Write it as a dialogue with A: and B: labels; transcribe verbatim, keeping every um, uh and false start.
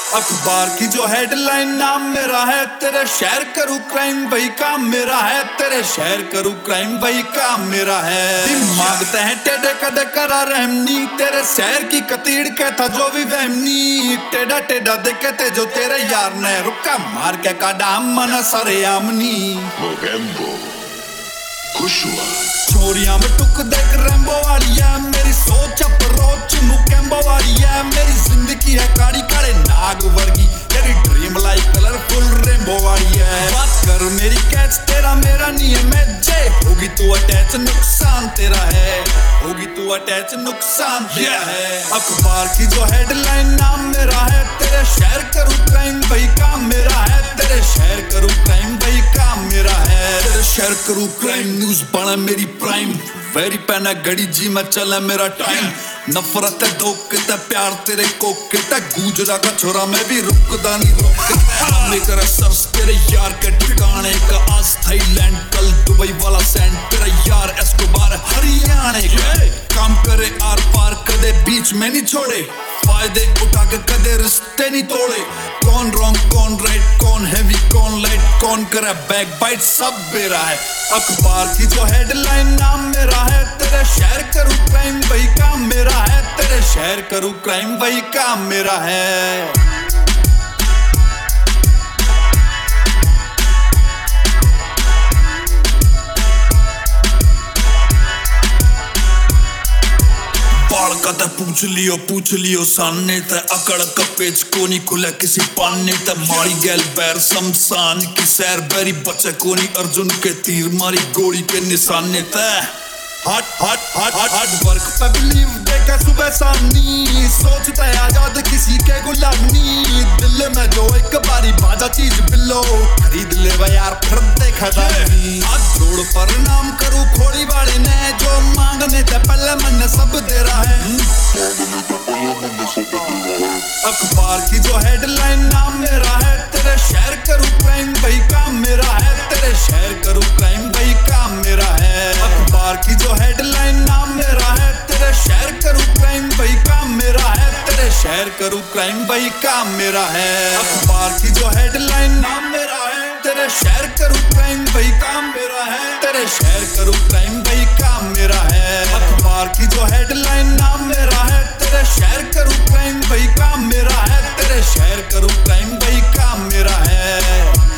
A: अखबार की जो हेडलाइन नाम मेरा है, तेरे शहर करूँ क्राइम वही काम मेरा है, तेरे शहर करूँ क्राइम वही काम मेरा है। मांगते हैं टेढ़े कदे करा रहमनी, तेरे शहर की कतीड़ के था जो भी वहमनी। टेढ़ा टेढ़ा देखे थे जो तेरे यार ने, रुका मार के काटा मन सरे आमनी।
B: खुश हुआ
A: चोरियां में टुक देख रैम्बो वाली है, मेरी सोच अप्रोच मुकेम्बो वाली है। मेरी जिंदगी है काड़ी काड़े नाग वर्गी, तेरी ड्रीम लाइक कलरफुल रेनबो वाली है। बात कर मेरी कैच, तेरा मेरा नहीं है मैचे, होगी तू अटैच नुकसान तेरा है, होगी तू अटैच नुकसान तेरा है। अखबार की जो हेडलाइन नाम मेरा है, तेरे शहर करूँ क्राइम वही काम मेरा है, तेरे शहर करूँ क्राइम वही काम मेरा है। तेरे शहर करूँ क्राइम न्यूज बना मेरी प्राइम, वेरी पैना घड़ी जी में चला मेरा टाइम। नफरत है धोखे ते प्यार तेरे कोके ते, गुजरा का छोरा मैं भी रुकदा नहीं रोके। मेरा सर्च तेरे यार के ठिकाने का, आज थाईलैंड कल दुबई वाला सैंड, तेरा यार एस्कोबार हरियाणा का। काम करे आर पार कदे बीच में नहीं छोड़े, फायदे उठा के कदे रिश्ते नहीं तोड़े। कौन रॉन्ग कौन राइट, कौन हैवी कौन लाइट, कौन करे बैक बाइट सब मेरा है। अखबार की जो हेडलाइन नाम मेरा है, तेरे शहर करूँ क्राइम वही काम मेरा है, तेरे शहर करूँ क्राइम वही काम मेरा है। कते पूछ लियो पूछ लियो सामने ते, अकड़ का पेज को नहीं खुला किसी पाने ते। मारी गैल बैर शमशान की सैर, बैरी बचे को नहीं अर्जुन के तीर, मारी गोली के निशाने ते। Hard hard hard hard hard work पे बिलीव देखे सुबह सामनी, सोचता है आजाद किसी के गुलामी। दिल में जो एक बारी बाजा चीज बिल्लो, खरीद ले वे यार फिर देखा दानी। हाथ जोड़ प्रणाम करूँ खोड़ी वाले ने, जो मांगने ते पहले मन सब दे रहा है। अखबार की जो हेडलाइन नाम मेरा है, तेरे शहर करूँ क्राइम वही काम मेरा है, तेरे शहर करूँ क्राइम वही काम मेरा है। अखबार की जो हेडलाइन नाम मेरा है, तेरे शहर करूँ क्राइम वही काम मेरा है, तेरे शहर करूँ क्राइम वही काम मेरा है। अखबार की जो हेडलाइन नाम मेरा है, तेरे शहर करूँ क्राइम वही काम मेरा है, तेरे शहर करूँ क्राइम वही काम मेरा है। अखबार की जो हेडलाइन नाम मेरा है, तेरे शहर करूँ क्राइम वही काम मेरा है, तेरे शहर करूँ क्राइम वही काम मेरा है।